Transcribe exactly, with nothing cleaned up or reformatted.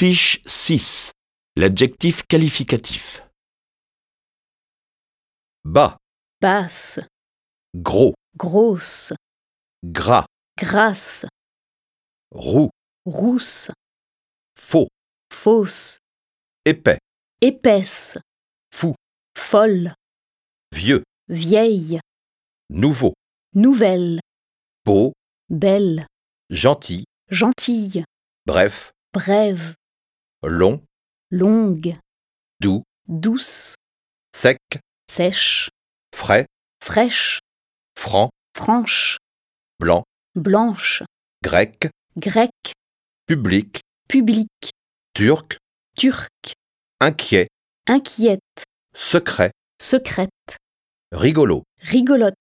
Fiche six. L'adjectif qualificatif. Bas, basse, gros, grosse, gras, grasse, roux, rousse, faux, fausse, épais, épaisse, fou, folle, vieux, vieille, nouveau, nouvelle, beau, belle, gentil, gentille, bref, brève, long, longue, doux, douce, sec, sèche, frais, fraîche, franc, franche, blanc, blanche, grec, grecque, public, publique, turc, turque, inquiet, inquiète, secret, secrète, rigolo. rigolote.